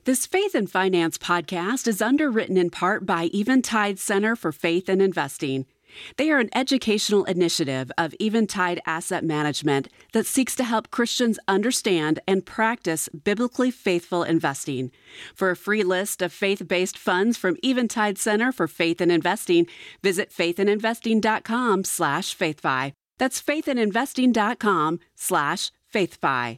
This Faith and Finance podcast is underwritten in part by Eventide Center for Faith and Investing. They are an educational initiative of Eventide Asset Management that seeks to help Christians understand and practice biblically faithful investing. For a free list of faith-based funds from Eventide Center for Faith and Investing, visit faithandinvesting.com/faithfi. That's faithandinvesting.com/faithfi.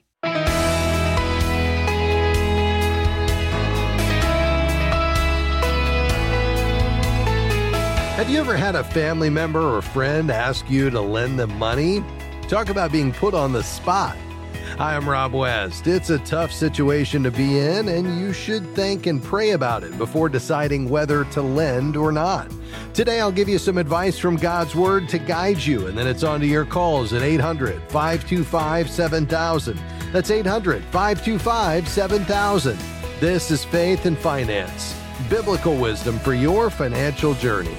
Have you ever had a family member or friend ask you to lend them money? Talk about being put on the spot. Hi, I'm Rob West. It's a tough situation to be in, and you should think and pray about it before deciding whether to lend or not. Today, I'll give you some advice from God's Word to guide you, and then it's on to your calls at 800-525-7000. That's 800-525-7000. This is Faith and Finance, biblical wisdom for your financial journey.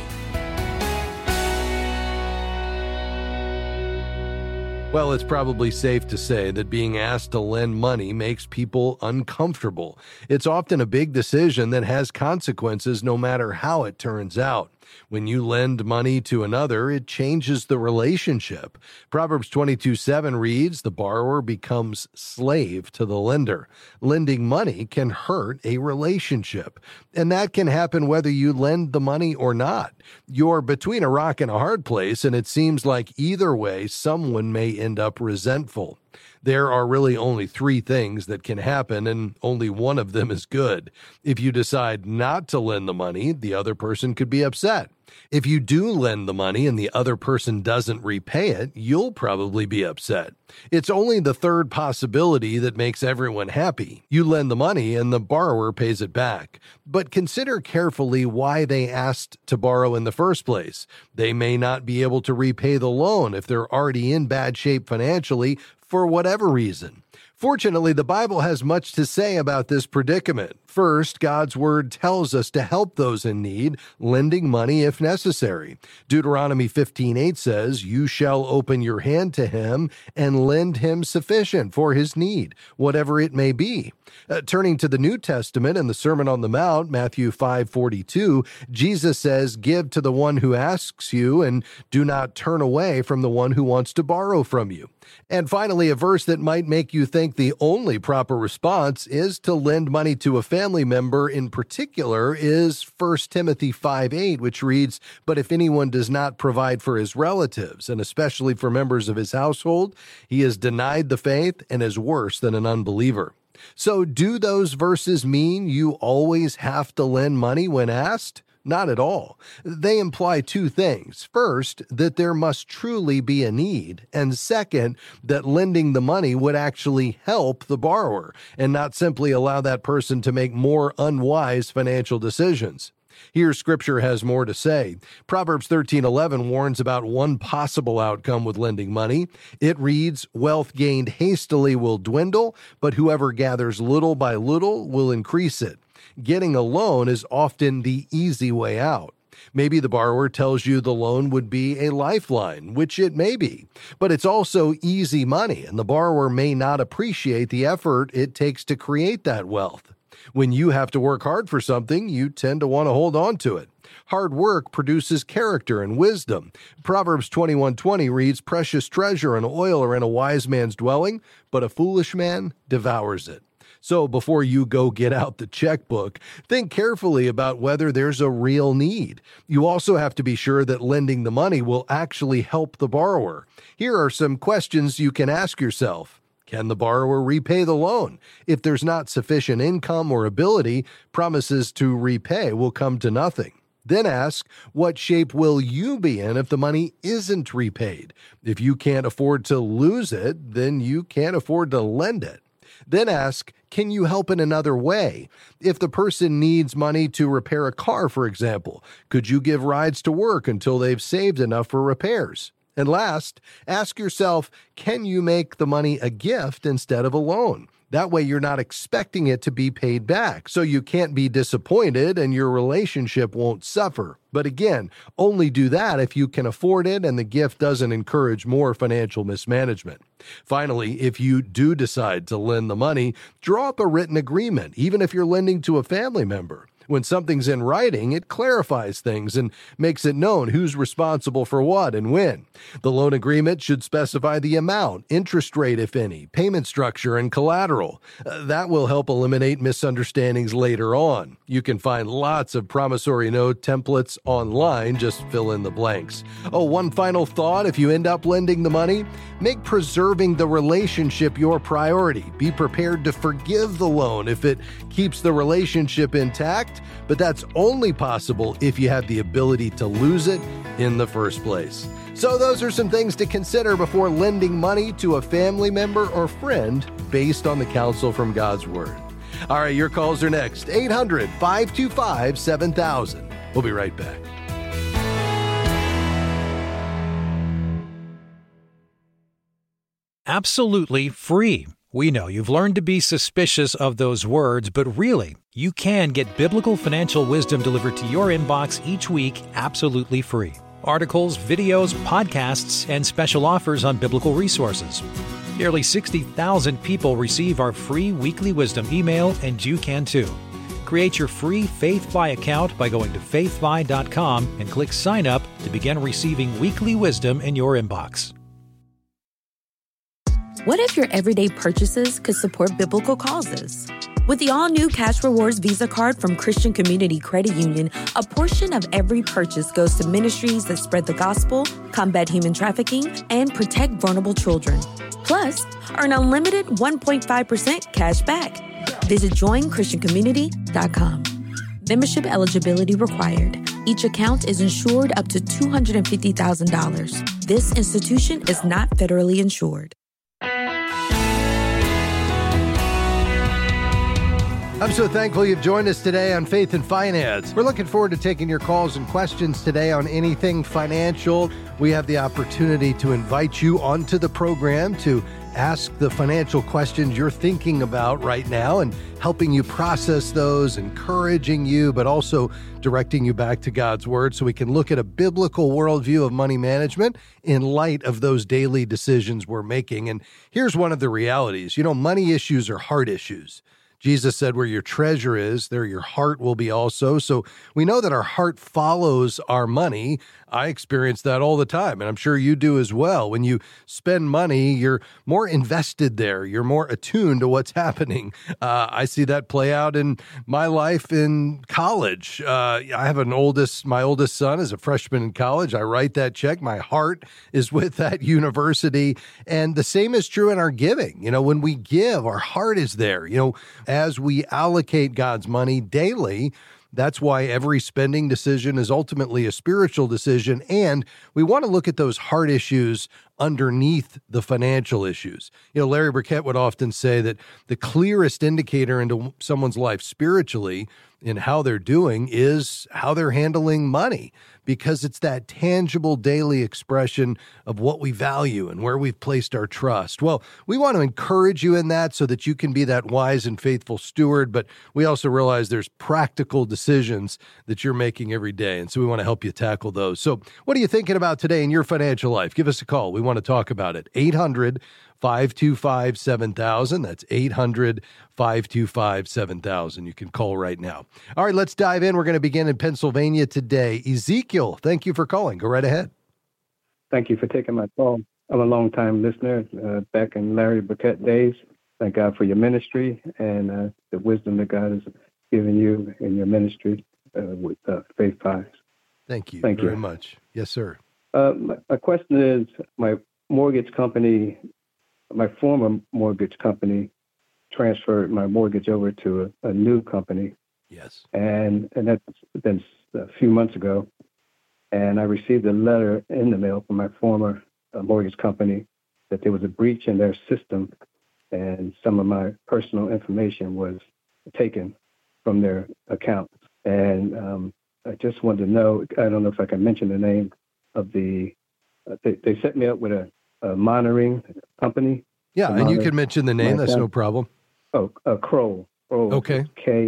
Well, it's probably safe to say that being asked to lend money makes people uncomfortable. It's often a big decision that has consequences no matter how it turns out. When you lend money to another, it changes the relationship. Proverbs 22:7 reads, "The borrower becomes slave to the lender." Lending money can hurt a relationship, and that can happen whether you lend the money or not. You're between a rock and a hard place, and it seems like either way, someone may end up resentful. There are really only three things that can happen, and only one of them is good. If you decide not to lend the money, the other person could be upset. If you do lend the money and the other person doesn't repay it, you'll probably be upset. It's only the third possibility that makes everyone happy. You lend the money and the borrower pays it back. But consider carefully why they asked to borrow in the first place. They may not be able to repay the loan if they're already in bad shape financially for whatever reason. Fortunately, the Bible has much to say about this predicament. First, God's Word tells us to help those in need, lending money if necessary. Deuteronomy 15:8 says, "You shall open your hand to him and lend him sufficient for his need, whatever it may be." Turning to the New Testament and the Sermon on the Mount, Matthew 5:42, Jesus says, "Give to the one who asks you, and do not turn away from the one who wants to borrow from you." And finally, a verse that might make you think the only proper response is to lend money to a family member in particular is 1 Timothy 5:8, which reads, "But if anyone does not provide for his relatives, and especially for members of his household, he has denied the faith and is worse than an unbeliever." So do those verses mean you always have to lend money when asked? Not at all. They imply two things. First, that there must truly be a need. And second, that lending the money would actually help the borrower and not simply allow that person to make more unwise financial decisions. Here, Scripture has more to say. Proverbs 13:11 warns about one possible outcome with lending money. It reads, "Wealth gained hastily will dwindle, but whoever gathers little by little will increase it." Getting a loan is often the easy way out. Maybe the borrower tells you the loan would be a lifeline, which it may be, but it's also easy money, and the borrower may not appreciate the effort it takes to create that wealth. When you have to work hard for something, you tend to want to hold on to it. Hard work produces character and wisdom. Proverbs 21:20 reads, "Precious treasure and oil are in a wise man's dwelling, but a foolish man devours it." So before you go get out the checkbook, think carefully about whether there's a real need. You also have to be sure that lending the money will actually help the borrower. Here are some questions you can ask yourself. Can the borrower repay the loan? If there's not sufficient income or ability, promises to repay will come to nothing. Then ask, what shape will you be in if the money isn't repaid? If you can't afford to lose it, then you can't afford to lend it. Then ask, can you help in another way? If the person needs money to repair a car, for example, could you give rides to work until they've saved enough for repairs? And last, ask yourself, can you make the money a gift instead of a loan? That way you're not expecting it to be paid back, so you can't be disappointed and your relationship won't suffer. But again, only do that if you can afford it and the gift doesn't encourage more financial mismanagement. Finally, if you do decide to lend the money, draw up a written agreement, even if you're lending to a family member. When something's in writing, it clarifies things and makes it known who's responsible for what and when. The loan agreement should specify the amount, interest rate if any, payment structure, and collateral. That will help eliminate misunderstandings later on. You can find lots of promissory note templates online. Just fill in the blanks. Oh, one final thought. If you end up lending the money, make preserving the relationship your priority. Be prepared to forgive the loan if it keeps the relationship intact. But that's only possible if you have the ability to lose it in the first place. So those are some things to consider before lending money to a family member or friend based on the counsel from God's Word. All right, your calls are next. 800-525-7000. We'll be right back. Absolutely free. We know you've learned to be suspicious of those words, but really, you can get biblical financial wisdom delivered to your inbox each week absolutely free. Articles, videos, podcasts, and special offers on biblical resources. Nearly 60,000 people receive our free weekly wisdom email, and you can too. Create your free FaithFi account by going to faithfi.com and click Sign Up to begin receiving weekly wisdom in your inbox. What if your everyday purchases could support biblical causes? With the all-new Cash Rewards Visa Card from Christian Community Credit Union, a portion of every purchase goes to ministries that spread the gospel, combat human trafficking, and protect vulnerable children. Plus, earn unlimited 1.5% cash back. Visit joinchristiancommunity.com. Membership eligibility required. Each account is insured up to $250,000. This institution is not federally insured. I'm so thankful you've joined us today on Faith and Finance. We're looking forward to taking your calls and questions today on anything financial. We have the opportunity to invite you onto the program to ask the financial questions you're thinking about right now and helping you process those, encouraging you, but also directing you back to God's Word so we can look at a biblical worldview of money management in light of those daily decisions we're making. And here's one of the realities. Money issues are heart issues. Jesus said, where your treasure is, there your heart will be also. So we know that our heart follows our money. I experience that all the time, and I'm sure you do as well. When you spend money, you're more invested there. You're more attuned to what's happening. I see that play out in my life in college. I have my oldest son is a freshman in college. I write that check. My heart is with that university. And the same is true in our giving. When we give, our heart is there. As we allocate God's money daily, that's why every spending decision is ultimately a spiritual decision, and we want to look at those heart issues underneath the financial issues. Larry Burkett would often say that the clearest indicator into someone's life spiritually in how they're doing is how they're handling money, because it's that tangible daily expression of what we value and where we've placed our trust. Well, we want to encourage you in that so that you can be that wise and faithful steward, but we also realize there's practical decisions that you're making every day, and so we want to help you tackle those. So what are you thinking about today in your financial life? Give us a call. We want to talk about it. 800-525-7000. That's 800-525-7000. You can call right now. All right, let's dive in. We're going to begin in Pennsylvania today. Ezekiel, thank you for calling. Go right ahead. Thank you for taking my call. I'm a long-time listener back in Larry Burkett days. Thank God for your ministry and the wisdom that God has given you in your ministry with Faith Fives. Thank you very much. Yes, sir. My question is, my former mortgage company transferred my mortgage over to a new company. Yes. And that's been a few months ago. And I received a letter in the mail from my former mortgage company that there was a breach in their system and some of my personal information was taken from their account. And I just wanted to know, I don't know if I can mention the name of they set me up with a monitoring company. Yeah, and you can mention the name. That's no problem. Kroll. Okay.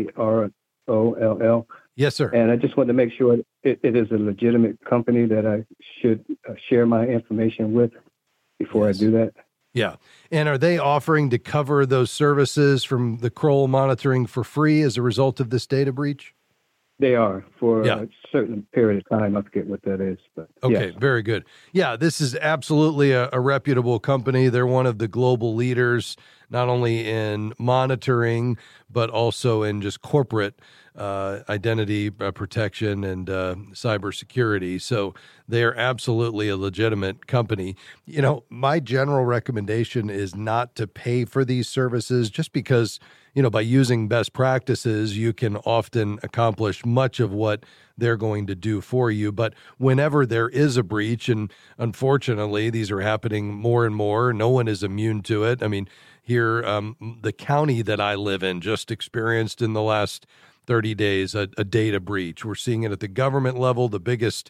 Kroll. Yes, sir. And I just wanted to make sure it is a legitimate company that I should share my information with before Yes. I do that. Yeah. And are they offering to cover those services from the Kroll monitoring for free as a result of this data breach? They are for Yeah. a certain period of time. I forget what that is. But Okay, yes. very good. Yeah, this is absolutely a reputable company. They're one of the global leaders, not only in monitoring, but also in just corporate identity protection and cybersecurity. So they are absolutely a legitimate company. You know, my general recommendation is not to pay for these services just because, you know, by using best practices, you can often accomplish much of what they're going to do for you. But whenever there is a breach, and unfortunately, these are happening more and more, no one is immune to it. I mean, here, the county that I live in just experienced in the last 30 days a data breach. We're seeing it at the government level. The biggest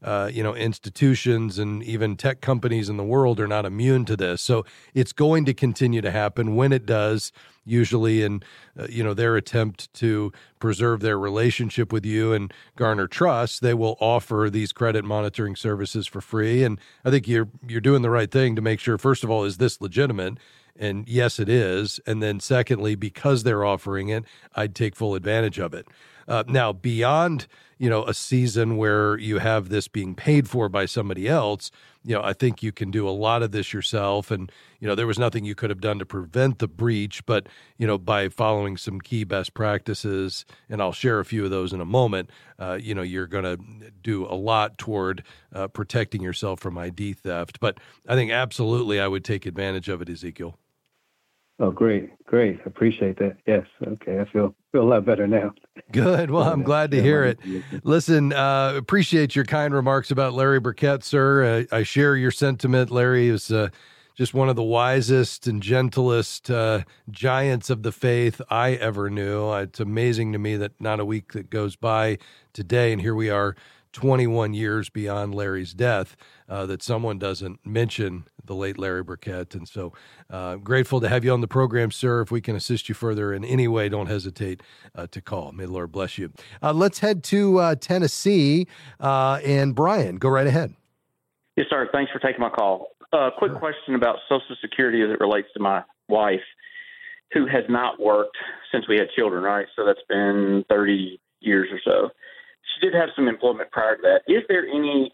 institutions and even tech companies in the world are not immune to this. So it's going to continue to happen. When it does, usually in their attempt to preserve their relationship with you and garner trust, they will offer these credit monitoring services for free. And I think you're doing the right thing to make sure, first of all, is this legitimate? And yes, it is. And then secondly, because they're offering it, I'd take full advantage of it. Now, beyond, a season where you have this being paid for by somebody else, I think you can do a lot of this yourself. And, there was nothing you could have done to prevent the breach, but, by following some key best practices, and I'll share a few of those in a moment, you're going to do a lot toward protecting yourself from ID theft. But I think absolutely I would take advantage of it, Ezekiel. Oh, great. Appreciate that. Yes. Okay. I feel a lot better now. Good. Well, I'm glad to hear it. Listen, appreciate your kind remarks about Larry Burkett, sir. I share your sentiment. Larry is just one of the wisest and gentlest giants of the faith I ever knew. It's amazing to me that not a week that goes by today, and here we are 21 years beyond Larry's death, that someone doesn't mention the late Larry Burkett. And so grateful to have you on the program, sir. If we can assist you further in any way, don't hesitate to call. May the Lord bless you. Let's head to Tennessee. And Brian, go right ahead. Yes, sir. Thanks for taking my call. Quick question about Social Security as it relates to my wife, who has not worked since we had children, right? So that's been 30 years or so. She did have some employment prior to that. Is there any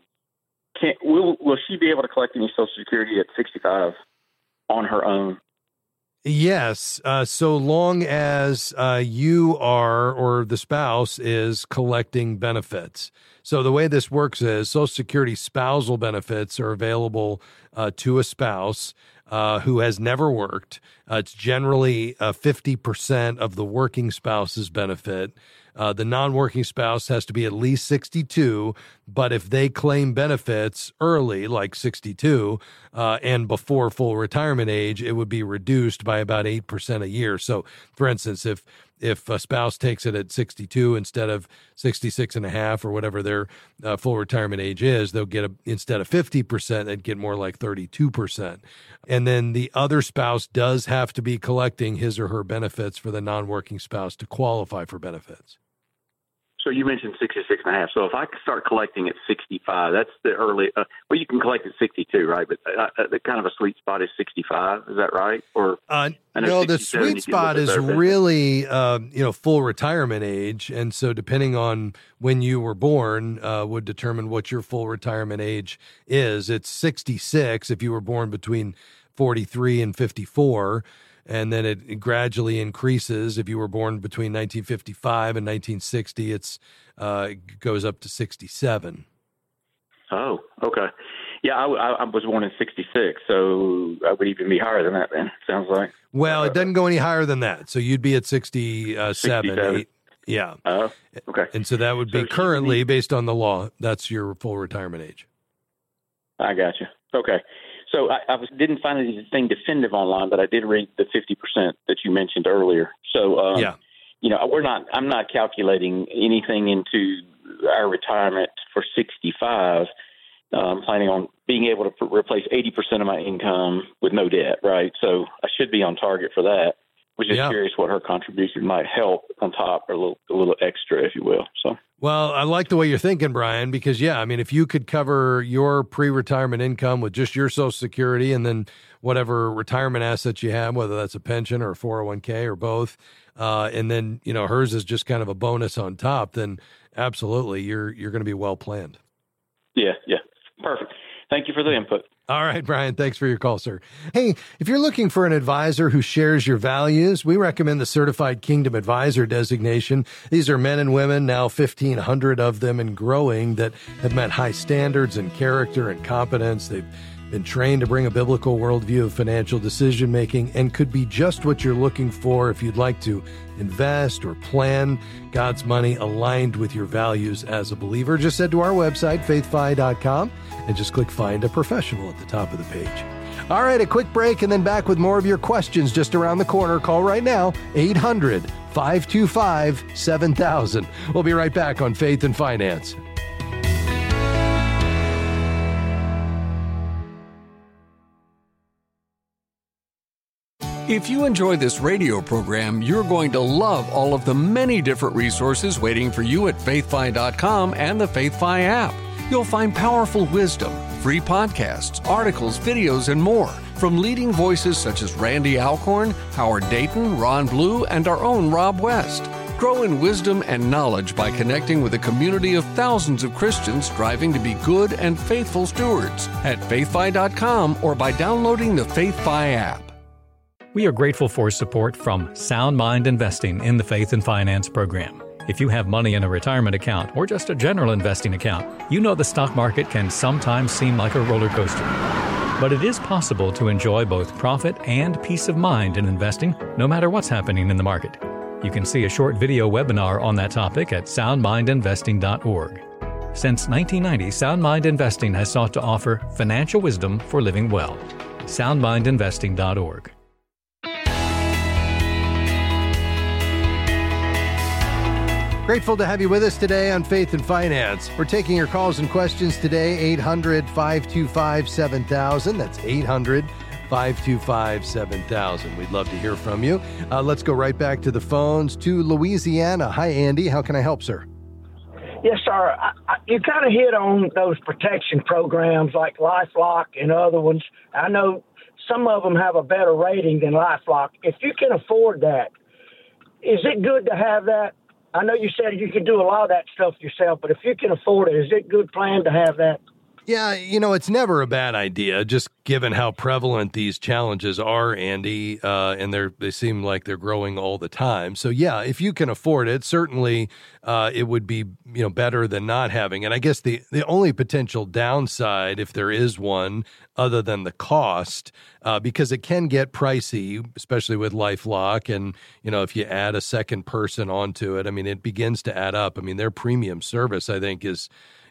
will she be able to collect any Social Security at 65 on her own? Yes, so long as you are, or the spouse is, collecting benefits. So the way this works is Social Security spousal benefits are available to a spouse who has never worked. It's generally 50% of the working spouse's benefit. The non-working spouse has to be at least 62, but if they claim benefits early, like 62, and before full retirement age, it would be reduced by about 8% a year. So, for instance, if a spouse takes it at 62 instead of 66 and a half or whatever their full retirement age is, they'll get instead of 50%, they'd get more like 32%. And then the other spouse does have to be collecting his or her benefits for the non-working spouse to qualify for benefits. So you mentioned 66 and a half. So if I start collecting at 65, that's the early, well, you can collect at 62, right? But the kind of a sweet spot is 65. Is that right? Or no, the sweet spot is really, full retirement age. And so depending on when you were born would determine what your full retirement age is. It's 66 if you were born between 43 and 54. And then it gradually increases. If you were born between 1955 and 1960, it goes up to 67. Oh, okay. Yeah, I was born in 66, so I would even be higher than that then, sounds like. Well, it doesn't go any higher than that. So you'd be at 67. 8, yeah. Oh, okay. And so that would be currently, based on the law, that's your full retirement age. I got you. Okay. So I didn't find anything definitive online, but I did read the 50% that you mentioned earlier. So, I'm not calculating anything into our retirement for 65. I'm planning on being able to replace 80% of my income with no debt, right? So I should be on target for that. was just curious what her contribution might help on top, or a little extra, if you will. So. Well, I like the way you're thinking, Brian, because, if you could cover your pre-retirement income with just your Social Security and then whatever retirement assets you have, whether that's a pension or a 401k or both, and then, hers is just kind of a bonus on top, then absolutely, you're going to be well planned. Yeah. Perfect. Thank you for the input. All right, Brian, thanks for your call, sir. Hey, if you're looking for an advisor who shares your values, we recommend the Certified Kingdom Advisor designation. These are men and women, now 1,500 of them and growing, that have met high standards in character and competence. They've been trained to bring a biblical worldview of financial decision-making and could be just what you're looking for if you'd like to invest or plan God's money aligned with your values as a believer. Just head to our website, faithfi.com, and just click Find a Professional at the top of the page. All right, a quick break and then back with more of your questions just around the corner. Call right now, 800-525-7000. We'll be right back on Faith and Finance. If you enjoy this radio program, you're going to love all of the many different resources waiting for you at faithfi.com and the FaithFi app. You'll find powerful wisdom, free podcasts, articles, videos, and more from leading voices such as Randy Alcorn, Howard Dayton, Ron Blue, and our own Rob West. Grow in wisdom and knowledge by connecting with a community of thousands of Christians striving to be good and faithful stewards at faithfi.com or by downloading the FaithFi app. We are grateful for support from Sound Mind Investing in the Faith and Finance program. If you have money in a retirement account or just a general investing account, you know the stock market can sometimes seem like a roller coaster. But it is possible to enjoy both profit and peace of mind in investing, no matter what's happening in the market. You can see a short video webinar on that topic at soundmindinvesting.org. Since 1990, Sound Mind Investing has sought to offer financial wisdom for living well. soundmindinvesting.org. Grateful to have you with us today on Faith and Finance. We're taking your calls and questions today, 800-525-7000. That's 800-525-7000. We'd love to hear from you. Let's go right back to the phones to Louisiana. Hi, Andy. How can I help, sir? Yes, sir. You kind of hit on those protection programs like LifeLock and other ones. I know some of them have a better rating than LifeLock. If you can afford that, is it good to have that? I know you said you can do a lot of that stuff yourself, but if you can afford it, is it a good plan to have that? Yeah, it's never a bad idea, just given how prevalent these challenges are, Andy, and they seem like they're growing all the time. So, yeah, if you can afford it, certainly it would be better than not having. And I guess the only potential downside, if there is one, other than the cost, because it can get pricey, especially with LifeLock, and if you add a second person onto it, it begins to add up. Their premium service, I think, is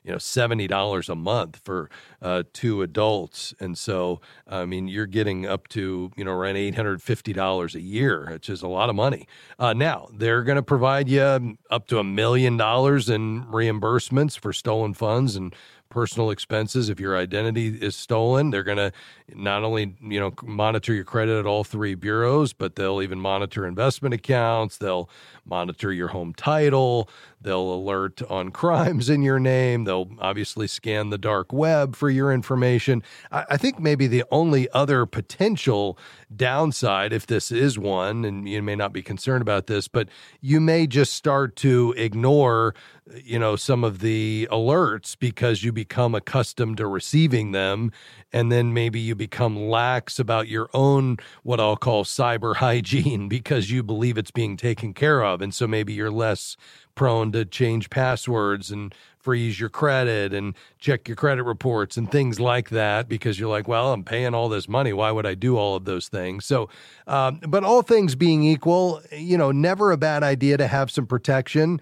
$70 a month for 2 adults. And so, you're getting up to, around $850 a year, which is a lot of money. Now, they're going to provide you up to $1 million in reimbursements for stolen funds and personal expenses. If your identity is stolen, they're going to not only, monitor your credit at all 3 bureaus, but they'll even monitor investment accounts. They'll monitor your home title. They'll alert on crimes in your name. They'll obviously scan the dark web for your information. I think maybe the only other potential downside, if this is one, and you may not be concerned about this, but you may just start to ignore some of the alerts because you become accustomed to receiving them, and then maybe you become lax about your own, what I'll call cyber hygiene, because you believe it's being taken care of. And so maybe you're less prone to change passwords and freeze your credit and check your credit reports and things like that, because you're like, well, I'm paying all this money. Why would I do all of those things? So, but all things being equal, never a bad idea to have some protection,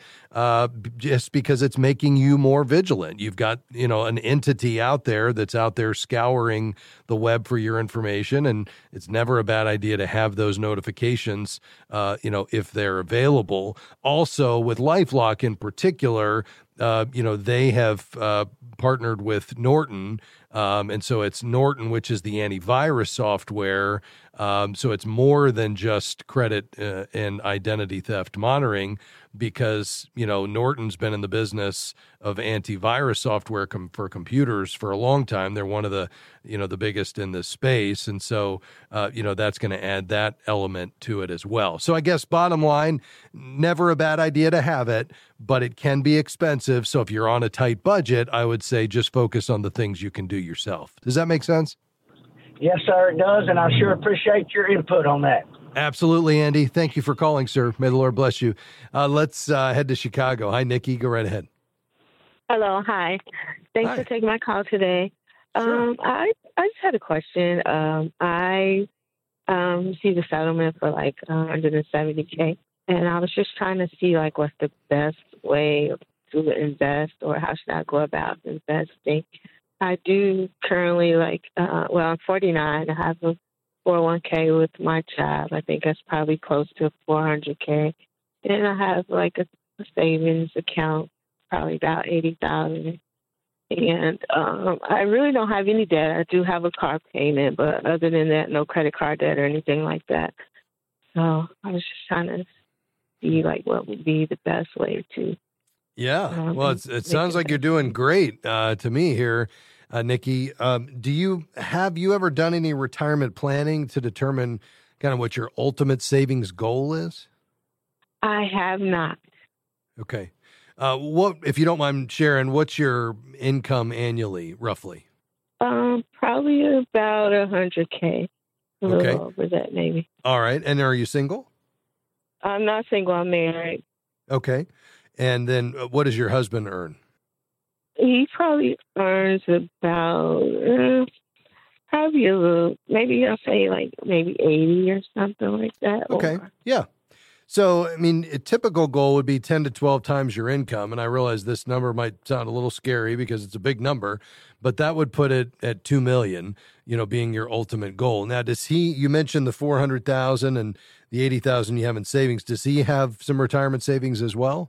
just because it's making you more vigilant. You've got, an entity out there that's out there scouring the web for your information, and it's never a bad idea to have those notifications, if they're available. Also, with LifeLock in particular, they have partnered with Norton And so it's Norton, which is the antivirus software. So it's more than just credit and identity theft monitoring, because, Norton's been in the business of antivirus software for computers for a long time. They're one of the, the biggest in this space. And so, that's going to add that element to it as well. So I guess bottom line, never a bad idea to have it, but it can be expensive. So if you're on a tight budget, I would say just focus on the things you can do yourself. Does that make sense? Yes, sir, it does, and I sure appreciate your input on that. Absolutely, Andy. Thank you for calling, sir. May the Lord bless you. Let's head to Chicago. Hi, Nikki. Go right ahead. Hello. Hi. Thanks for taking my call today. Sure. I just had a question. I received a settlement for like $170K, and I was just trying to see like what's the best way to invest, or how should I go about investing. I do currently I'm 49. I have a 401k with my job. I think that's probably close to $400K. And I have like a savings account, probably about $80,000. And I really don't have any debt. I do have a car payment, but other than that, no credit card debt or anything like that. So I was just trying to see like what would be the best way to. Yeah. Well, it sounds like you're doing great to me here. Nikki, have you ever done any retirement planning to determine kind of what your ultimate savings goal is? I have not. Okay. What, if you don't mind sharing, what's your income annually, roughly? Probably about $100K. A little over that, maybe. All right. And are you single? I'm not single. I'm married. Okay. And then what does your husband earn? He probably earns about probably a little, maybe I'll say like maybe 80 or something like that. Okay. Yeah. So, I mean, a typical goal would be 10 to 12 times your income. And I realize this number might sound a little scary because it's a big number, but that would put it at 2 million, being your ultimate goal. Now, you mentioned the 400,000 and the 80,000 you have in savings. Does he have some retirement savings as well?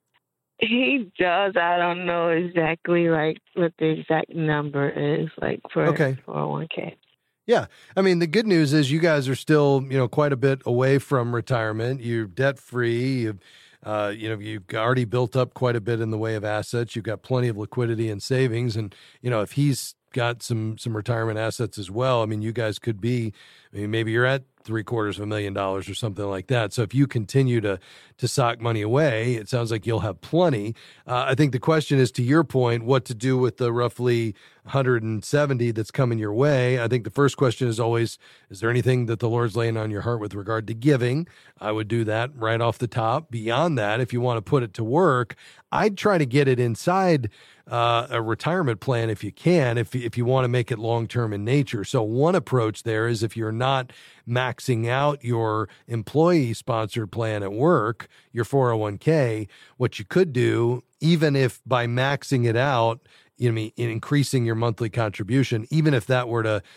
He does. I don't know exactly like what the exact number is like for 401k. Yeah. I mean, the good news is you guys are still, quite a bit away from retirement. You're debt free. You've already built up quite a bit in the way of assets. You've got plenty of liquidity and savings. And, if he's got some retirement assets as well, I mean, you guys could be, maybe you're at $750,000 or something like that. So if you continue to sock money away, it sounds like you'll have plenty. I think the question is, to your point, what to do with the roughly 170 that's coming your way. I think the first question is always, is there anything that the Lord's laying on your heart with regard to giving? I would do that right off the top. Beyond that, if you want to put it to work, I'd try to get it inside a retirement plan if you can, if you want to make it long-term in nature. So one approach there is, if you're not maxing out your employee-sponsored plan at work, your 401k, what you could do, even if by maxing it out, increasing your monthly contribution, even if that were to,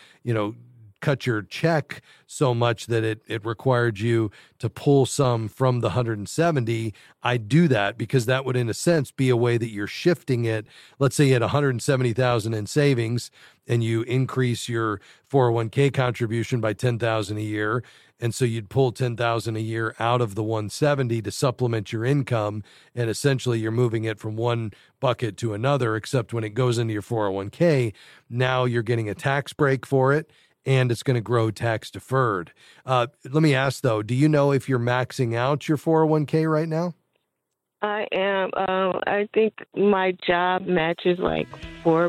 cut your check so much that it required you to pull some from the 170, I'd do that, because that would, in a sense, be a way that you're shifting it. Let's say you had 170,000 in savings and you increase your 401k contribution by 10,000 a year. And so you'd pull 10,000 a year out of the 170 to supplement your income. And essentially you're moving it from one bucket to another, except when it goes into your 401k, now you're getting a tax break for it, and it's going to grow tax deferred. Let me ask though, do you know if you're maxing out your 401k right now? I am. I think my job matches like 4%.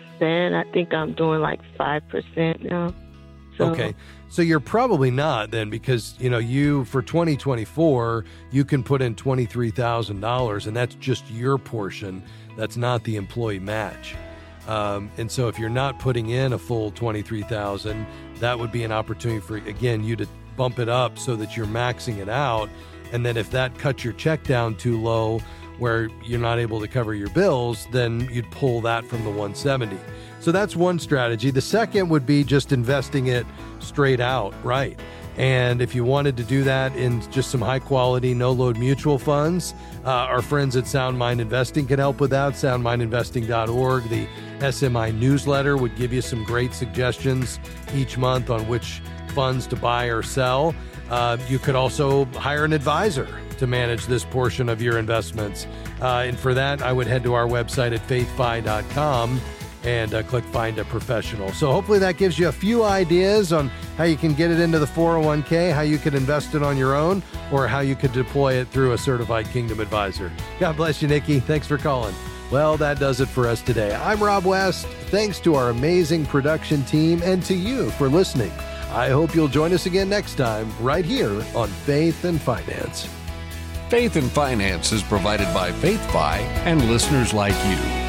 I think I'm doing like 5% now. So. Okay. So you're probably not then, because, you, for 2024, you can put in $23,000, and that's just your portion. That's not the employee match. And so if you're not putting in a full $23,000, that would be an opportunity for, again, you to bump it up so that you're maxing it out. And then if that cuts your check down too low where you're not able to cover your bills, then you'd pull that from the 170. So that's one strategy. The second would be just investing it straight out, right? And if you wanted to do that in just some high-quality, no-load mutual funds, our friends at Sound Mind Investing can help with that. SoundMindInvesting.org. The SMI newsletter would give you some great suggestions each month on which funds to buy or sell. You could also hire an advisor to manage this portion of your investments. And for that, I would head to our website at faithfi.com and click Find a Professional. So hopefully that gives you a few ideas on how you can get it into the 401k, how you could invest it on your own, or how you could deploy it through a certified Kingdom advisor. God bless you, Nikki. Thanks for calling. Well, that does it for us today. I'm Rob West. Thanks to our amazing production team and to you for listening. I hope you'll join us again next time right here on Faith and Finance. Faith and Finance is provided by FaithFi and listeners like you.